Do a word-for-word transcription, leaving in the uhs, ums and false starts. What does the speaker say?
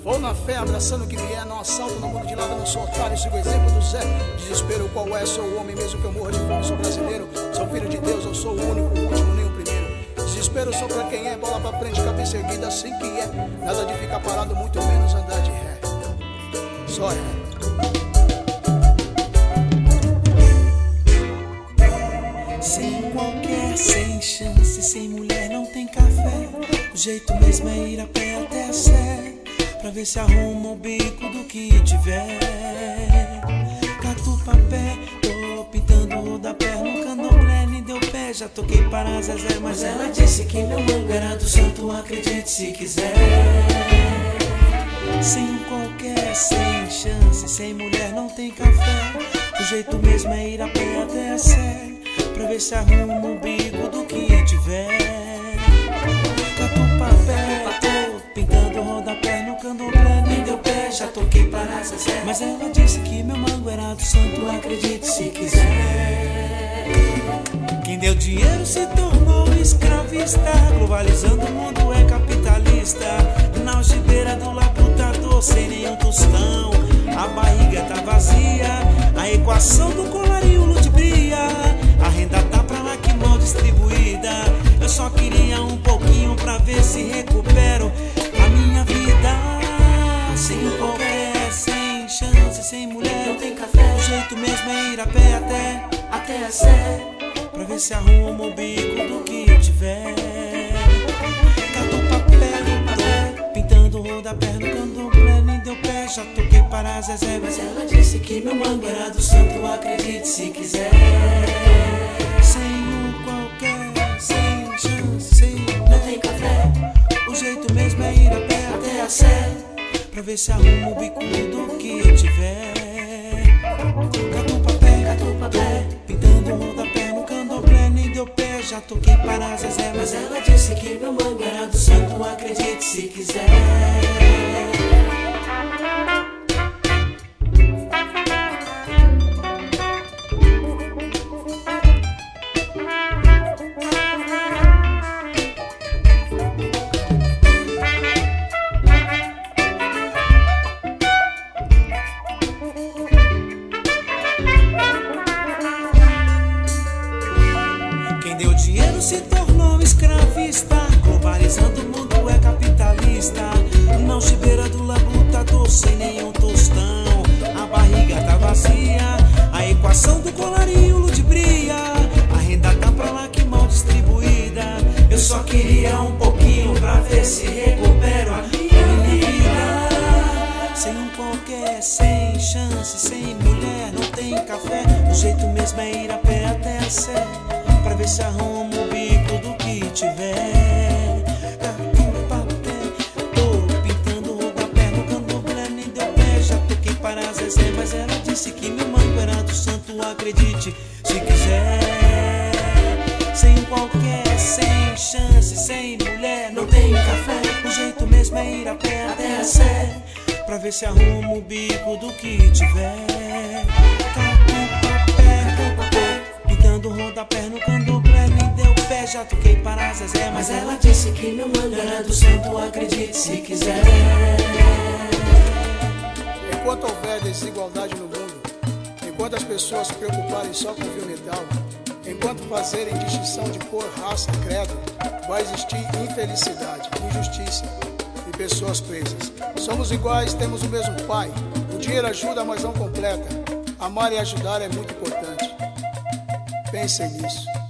Vou na fé, abraçando o que vier, não assalto, não mudo de lado, não sou otário, sigo o exemplo do Zé. Desespero qual é, sou o homem mesmo que eu morro de fome, sou brasileiro, sou filho de Deus, eu sou o único, o último, nem o primeiro. Desespero só pra quem é, bola pra frente, cabeça erguida, assim que é. Nada de ficar parado, muito menos andar de ré. Só é. Sem qualquer, sem chance, sem mulher não tem café. O jeito mesmo é ir a pé até a sé, pra ver se arruma o bico do que tiver. Cato papé, tô pintando o rodapé no candomblé, nem deu pé, já toquei para a Zezé, mas ela disse que meu mango era do santo, acredite se quiser. Sem qualquer, sem chance, sem mulher não tem café. O jeito mesmo é ir a pé até a sé, pra ver se arruma o bico do que tiver. Cato papel, tô pintando o rodapé no candomblé, nem deu pé, já toquei para a Zezé, mas ela disse que meu mango era do santo, acredite se quiser. Quem deu dinheiro se tornou escravista, globalizando o mundo é capitalista. Na algibeira do labutador, sem nenhum tostão, a barriga tá vazia, a equação do colarinho ludibria. A renda tá pra lá que mal distribuída. Eu só queria um pouquinho pra ver se recupero a minha vida. Sem qualquer, sem chance, sem mulher não tem café. O jeito mesmo é ir a pé até, até a sé, pra ver se arruma o bico do que tiver. Cato papel, tô pintando o rodapé no candomblé, nem deu pé, já toquei para a Zezé, mas ela disse que meu mango era do santo, acredite se quiser. Sem um qualquer, sem chance, sem não tem café. O jeito mesmo é ir a pé até a sé, pra ver se arruma o bico do que tiver. Cato papel, cato papel, pintando o rodapé no candomblé, nem deu pé, já toquei para a Zezé, mas ela disse que meu mango era do santo, acredite se quiser. Quem deu dinheiro se tornou escravista, globalizando o mundo é capitalista. Não chibeira do labutador, sem nenhum tostão, a barriga tá vazia, a equação do colarinho ludibria. A renda tá pra lá que mal distribuída. Eu só queria um pouquinho pra ver se recupero a minha vida. Sem um qualquer, sem chance, sem mulher não tem café. O jeito mesmo é ir a pé até a sé, pra ver se arruma o bico do que tiver. Cato papel, tô pintando o rodapé no candomblé, nem deu pé, já toquei para a Zezé, mas ela disse que meu mango era do santo, acredite se quiser. Sem qualquer, sem chance, sem mulher não tem café. O jeito mesmo é ir a pé até a sé, pra ver se arruma o bico do que tiver. Cato papel, pintando o rodapé no candomblé, nem deu pé, já toquei para a Zezé, mas ela disse que meu mango era do santo, acredite se quiser. Enquanto houver desigualdade no mundo, enquanto as pessoas se preocuparem só com o fio metal, enquanto fazerem distinção de cor, raça, credo, vai existir infelicidade, injustiça e pessoas presas. Somos iguais, temos o mesmo pai. O dinheiro ajuda, mas não completa. Amar e ajudar é muito importante. Pensem nisso.